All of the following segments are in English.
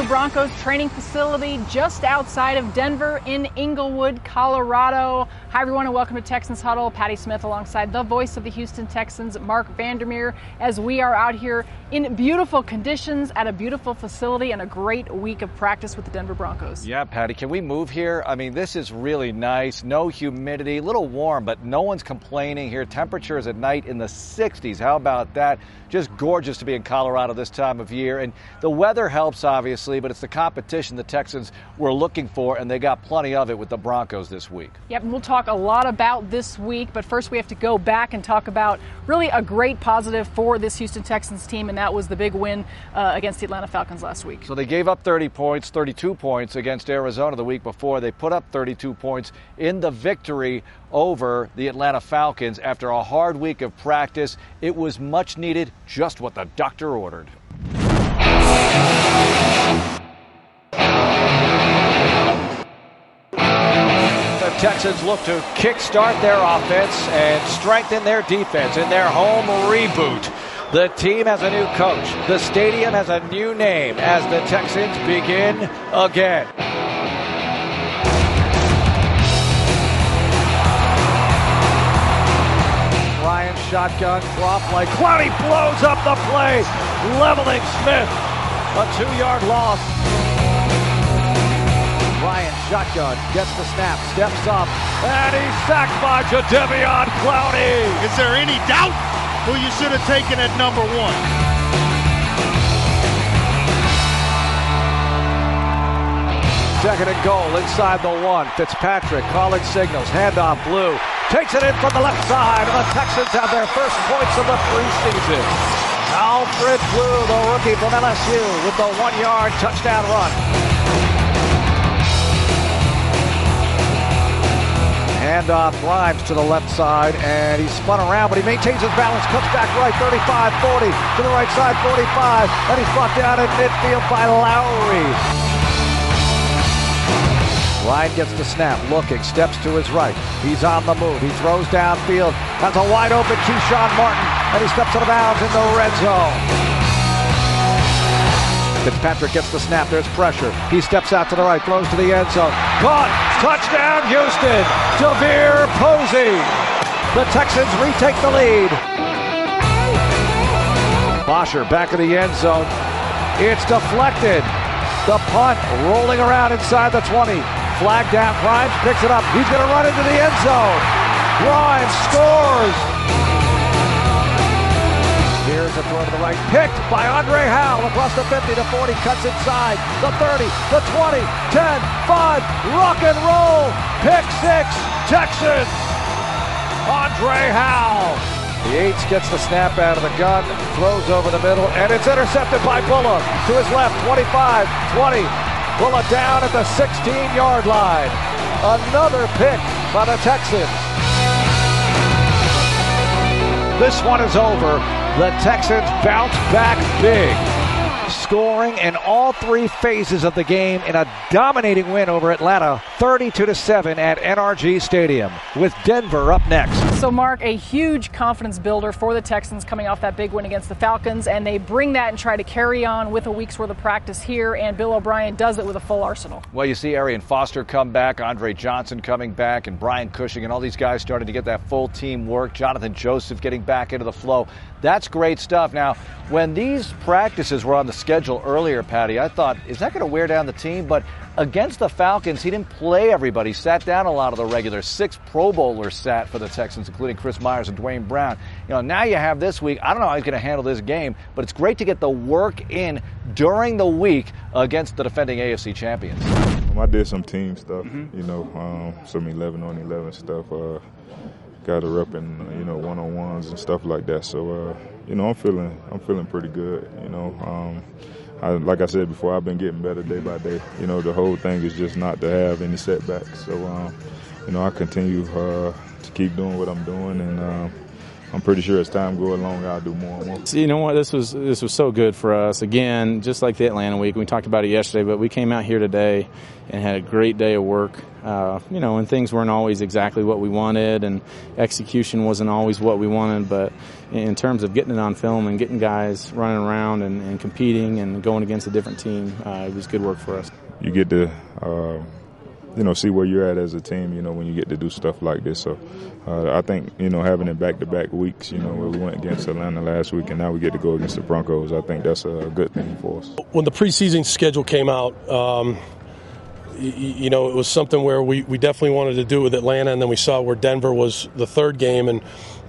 Broncos training facility just outside of Denver in Inglewood, Colorado. Hi, everyone, and welcome to Texans Huddle. Patty Smith alongside the voice of the Houston Texans, Mark Vandermeer, as we are out here in beautiful conditions at a beautiful facility and a great week of practice with the Denver Broncos. Yeah, Patty, can we move here? I mean, this is really nice. No humidity, a little warm, but no one's complaining here. Temperatures at night in the 60s. How about that? Just gorgeous to be in Colorado this time of year. And the weather helps, obviously, but it's the competition the Texans were looking for, and they got plenty of it with the Broncos this week. Yep, and we'll talk a lot about this week, but first we have to go back and talk about really a great positive for this Houston Texans team, and that was the big win against the Atlanta Falcons last week. So they gave up 30 points, 32 points against Arizona the week before. They put up 32 points in the victory over the Atlanta Falcons after a hard week of practice. It was much needed, just what the doctor ordered. The Texans look to kickstart their offense and strengthen their defense in their home reboot. The team has a new coach. The stadium has a new name as the Texans begin again. Ryan shotgun drop like Clowney blows up the play, leveling Smith. A 2-yard loss. Ryan shotgun gets the snap, steps up, and he's sacked by Jadeveon Clowney. Is there any doubt who you should have taken at number 1? Second and goal inside the 1. Fitzpatrick calling signals. Handoff Blue. Takes it in from the left side, and the Texans have their first points of the preseason. Alfred Blue, the rookie from LSU, with the 1-yard touchdown run. Handoff Grimes to the left side, and he's spun around, but he maintains his balance, cuts back right, 35, 40, to the right side, 45, and he's brought down in midfield by Lowry. Ryan gets the snap, looking, steps to his right. He's on the move. He throws downfield. Has a wide open Keyshawn Martin, and he steps out of bounds in the red zone. Fitzpatrick gets the snap. There's pressure. He steps out to the right, throws to the end zone. Caught! Touchdown, Houston! Devere Posey! The Texans retake the lead. Bosher back in the end zone. It's deflected. The punt rolling around inside the 20. Flag down, Grimes picks it up. He's going to run into the end zone. Grimes scores. Here's a throw to the right. Picked by Andre Howell across the 50 to 40. Cuts inside. The 30, the 20, 10, 5. Rock and roll. Pick 6. Texans. Andre Howell. The 8 gets the snap out of the gun. Throws over the middle. And it's intercepted by Bulla. To his left. 25, 20. Bulla down at the 16-yard line. Another pick by the Texans. This one is over. The Texans bounce back big, scoring in all 3 phases of the game in a dominating win over Atlanta, 32-7 at NRG Stadium, with Denver up next. So, Mark, a huge confidence builder for the Texans coming off that big win against the Falcons, and they bring that and try to carry on with a week's worth of practice here, and Bill O'Brien does it with a full arsenal. Well, you see Arian Foster come back, Andre Johnson coming back, and Brian Cushing, and all these guys starting to get that full team work. Jonathan Joseph getting back into the flow. That's great stuff. Now, when these practices were on the schedule earlier, Patty, I thought, is that going to wear down the team? But against the Falcons, he didn't play everybody. Sat down a lot of the regulars. 6 Pro Bowlers sat for the Texans, including Chris Myers and Dwayne Brown. You know, now you have this week. I don't know how he's going to handle this game, but it's great to get the work in during the week against the defending AFC champions. I did some team stuff, you know, some 11-on-11 stuff. Got her up in, you know, one-on-ones and stuff like that. So, you know, I'm feeling pretty good. You know, like I said before, I've been getting better day by day. You know, the whole thing is just not to have any setbacks. So, you know, I continue to keep doing what I'm doing, and I'm pretty sure as time goes along, I'll do more and more. So, you know what? This was so good for us. Again, just like the Atlanta week, we talked about it yesterday, but we came out here today and had a great day of work. And things weren't always exactly what we wanted, and execution wasn't always what we wanted, but in terms of getting it on film and getting guys running around and competing and going against a different team, it was good work for us. You get to see where you're at as a team, when you get to do stuff like this. So I think, having it back-to-back weeks, where we went against Atlanta last week and now we get to go against the Broncos, I think that's a good thing for us. When the preseason schedule came out, it was something where we definitely wanted to do it with Atlanta, and then we saw where Denver was the third game, and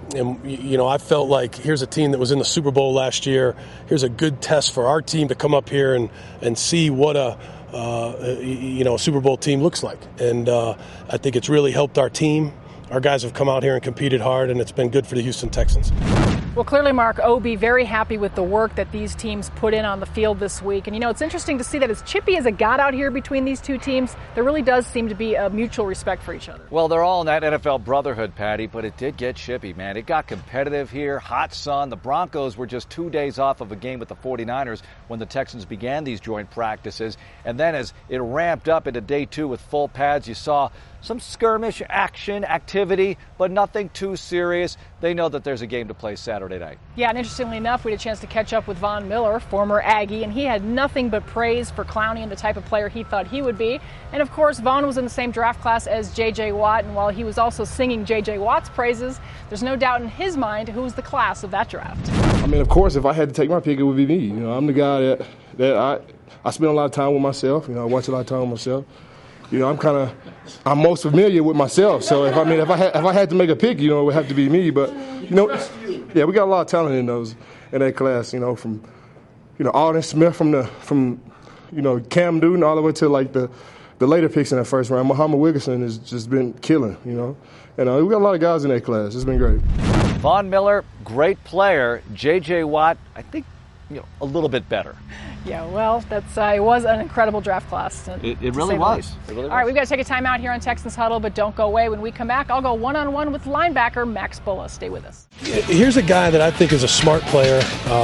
I felt like here's a team that was in the Super Bowl last year. Here's a good test for our team to come up here and see what a Super Bowl team looks like. And I think it's really helped our team. Our guys have come out here and competed hard, and it's been good for the Houston Texans. Well, clearly, Mark, Obi very happy with the work that these teams put in on the field this week. And, it's interesting to see that as chippy as it got out here between these two teams, there really does seem to be a mutual respect for each other. Well, they're all in that NFL brotherhood, Patty, but it did get chippy, man. It got competitive here, hot sun. The Broncos were just 2 days off of a game with the 49ers when the Texans began these joint practices. And then as it ramped up into day 2 with full pads, you saw some skirmish action, activity, but nothing too serious. They know that there's a game to play Saturday night. Yeah, and interestingly enough, we had a chance to catch up with Von Miller, former Aggie, and he had nothing but praise for Clowney and the type of player he thought he would be. And of course, Von was in the same draft class as J.J. Watt, and while he was also singing J.J. Watt's praises, there's no doubt in his mind who was the class of that draft. I mean, of course, if I had to take my pick, it would be me. I'm the guy that I spend a lot of time with myself. I watch a lot of time with myself. I'm most familiar with myself. So if I had to make a pick, it would have to be me. But yeah, we got a lot of talent in that class. From Alden Smith from Cam Newton all the way to like the later picks in that first round. Muhammad Wilkerson has just been killing. And we got a lot of guys in that class. It's been great. Von Miller, great player. J.J. Watt, I think, a little bit better. Yeah, well, it was an incredible draft class. It really was. All right, we've got to take a time out here on Texans Huddle, but don't go away. When we come back, I'll go one-on-one with linebacker Max Bullough. Stay with us. Here's a guy that I think is a smart player.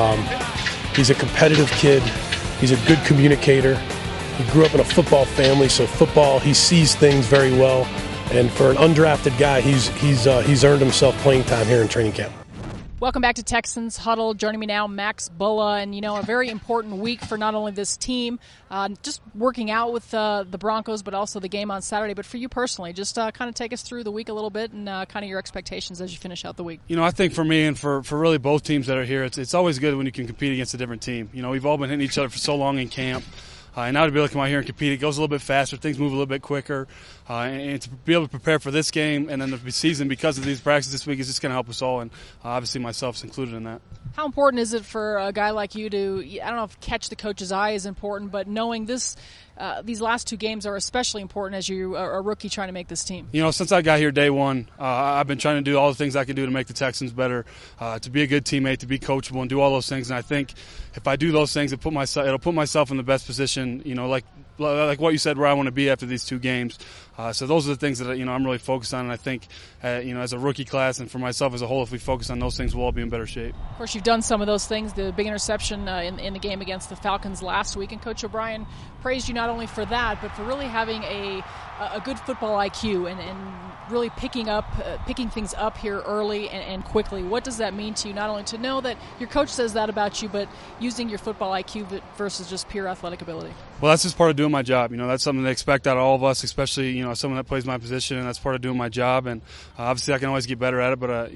He's a competitive kid. He's a good communicator. He grew up in a football family, so football, he sees things very well. And for an undrafted guy, he's earned himself playing time here in training camp. Welcome back to Texans Huddle. Joining me now, Max Bullough, and a very important week for not only this team, just working out with the Broncos, but also the game on Saturday. But for you personally, just kind of take us through the week a little bit and kind of your expectations as you finish out the week. I think for me and for really both teams that are here, it's always good when you can compete against a different team. We've all been hitting each other for so long in camp. And now to be able to come out here and compete, it goes a little bit faster, things move a little bit quicker. And to be able to prepare for this game and then the season because of these practices this week is just going to help us all, and obviously myself's included in that. How important is it for a guy like you to, I don't know if catch the coach's eye is important, but knowing these last 2 games are especially important as you are a rookie trying to make this team? Since I got here day one, I've been trying to do all the things I can do to make the Texans better, to be a good teammate, to be coachable, and do all those things. And I think if I do those things, it'll put myself in the best position, like what you said, where I want to be after these 2 games. So those are the things that I'm really focused on, and I think as a rookie class and for myself as a whole, if we focus on those things, we'll all be in better shape. Of course, you've done some of those things. The big interception in the game against the Falcons last week, and Coach O'Brien praised you not only for that, but for really having a good football IQ and really picking things up here early and quickly. What does that mean to you? Not only to know that your coach says that about you, but using your football IQ versus just pure athletic ability. Well, that's just part of doing my job. That's something they expect out of all of us, especially someone that plays my position, and that's part of doing my job. And obviously, I can always get better at it, but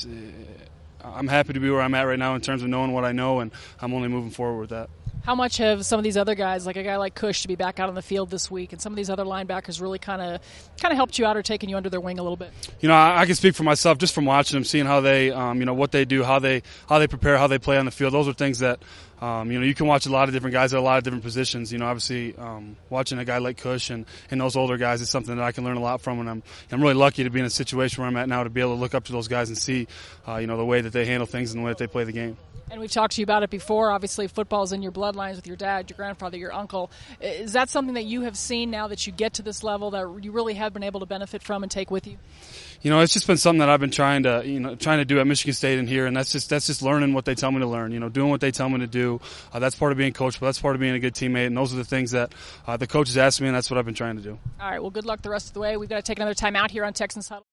I'm happy to be where I'm at right now in terms of knowing what I know, and I'm only moving forward with that. How much have some of these other guys, like a guy like Cush, to be back out on the field this week, and some of these other linebackers really kind of helped you out or taken you under their wing a little bit? I can speak for myself just from watching them, seeing how they, what they do, how they prepare, how they play on the field. Those are things that, you can watch a lot of different guys at a lot of different positions. Obviously, watching a guy like Cush and those older guys is something that I can learn a lot from, and I'm really lucky to be in a situation where I'm at now to be able to look up to those guys and see, the way that they handle things and the way that they play the game. And we've talked to you about it before. Obviously, football's in your bloodlines with your dad, your grandfather, your uncle. Is that something that you have seen now that you get to this level that you really have been able to benefit from and take with you? it's just been something that I've been trying to do at Michigan State and here, and that's just learning what they tell me to learn. Doing what they tell me to do. That's part of being coachable. That's part of being a good teammate, and those are the things that the coaches ask me, and that's what I've been trying to do. All right. Well, good luck the rest of the way. We've got to take another time out here on Texans Huddle.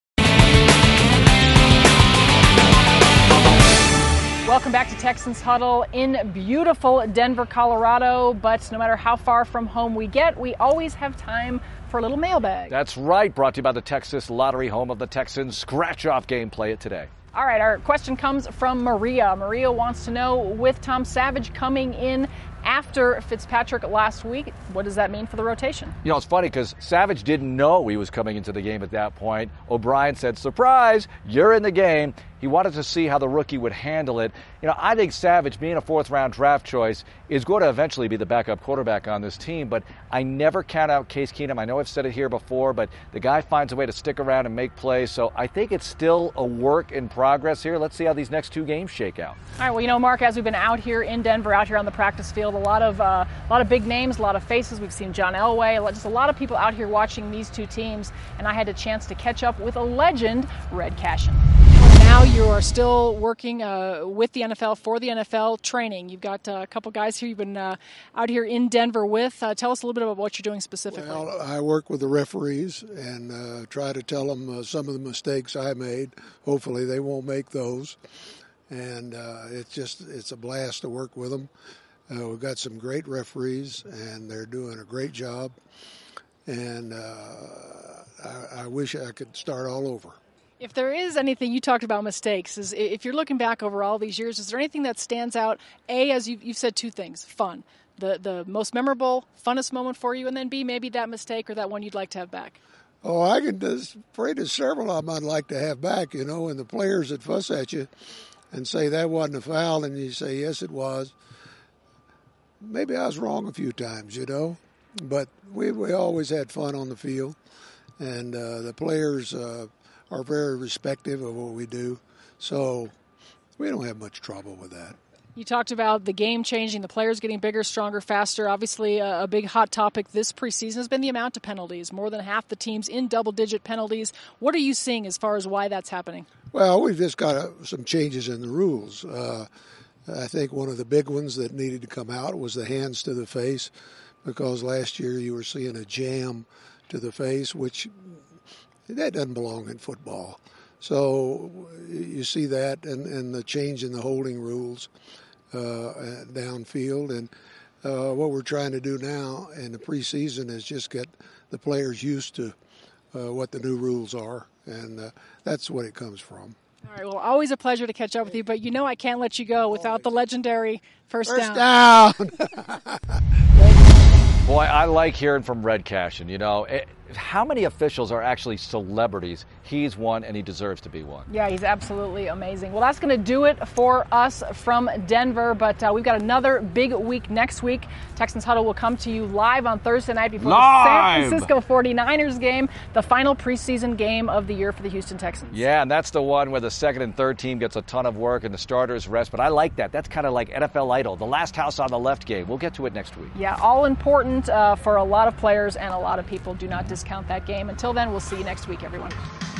Welcome back to Texans Huddle in beautiful Denver, Colorado. But no matter how far from home we get, we always have time for a little mailbag. That's right. Brought to you by the Texas Lottery, home of the Texans. Scratch-off game. Play it today. All right. Our question comes from Maria. Maria wants to know, with Tom Savage coming in after Fitzpatrick last week, what does that mean for the rotation? It's funny because Savage didn't know he was coming into the game at that point. O'Brien said, surprise, you're in the game. He wanted to see how the rookie would handle it. I think Savage, being a fourth-round draft choice, is going to eventually be the backup quarterback on this team, but I never count out Case Keenum. I know I've said it here before, but the guy finds a way to stick around and make plays, so I think it's still a work in progress here. Let's see how these next two games shake out. All right, well, Mark, as we've been out here in Denver, out here on the practice field, a lot of big names, a lot of faces. We've seen John Elway, just a lot of people out here watching these two teams, and I had a chance to catch up with a legend, Red Cashin. Now you are still working with the NFL, for the NFL training. You've got a couple guys here you've been out here in Denver with. Tell us a little bit about what you're doing specifically. Well, I work with the referees and try to tell them some of the mistakes I made. Hopefully they won't make those. And it's a blast to work with them. We've got some great referees, and they're doing a great job. And I wish I could start all over. If there is anything, you talked about mistakes, is if you're looking back over all these years, is there anything that stands out? A, as you've said two things, fun, the most memorable, funnest moment for you, and then B, maybe that mistake or that one you'd like to have back. Oh, I can afraid of several of them I'd like to have back, and the players that fuss at you and say that wasn't a foul, and you say, yes, it was. Maybe I was wrong a few times, but we always had fun on the field, and the players are very respectful of what we do, so we don't have much trouble with that. You talked about the game changing, the players getting bigger, stronger, faster. Obviously, a big hot topic this preseason has been the amount of penalties. More than half the teams in double-digit penalties. What are you seeing as far as why that's happening? Well, we've just got some changes in the rules. I think one of the big ones that needed to come out was the hands to the face, because last year you were seeing a jam to the face, which that doesn't belong in football. So you see that and the change in the holding rules downfield. And what we're trying to do now in the preseason is just get the players used to what the new rules are. And that's what it comes from. All right, well, always a pleasure to catch up with you, but I can't let you go without the legendary first down. Boy, I like hearing from Red Cashin. How many officials are actually celebrities? He's one, and he deserves to be one. Yeah, he's absolutely amazing. Well, that's going to do it for us from Denver, but we've got another big week next week. Texans Huddle will come to you live on Thursday night before the San Francisco 49ers game, the final preseason game of the year for the Houston Texans. Yeah, and that's the one where the second and third team gets a ton of work and the starters rest, but I like that. That's kind of like NFL Idol, the last house on the left game. We'll get to it next week. Yeah, all important for a lot of players and a lot of people. Do not discount that game. Until then, we'll see you next week, everyone.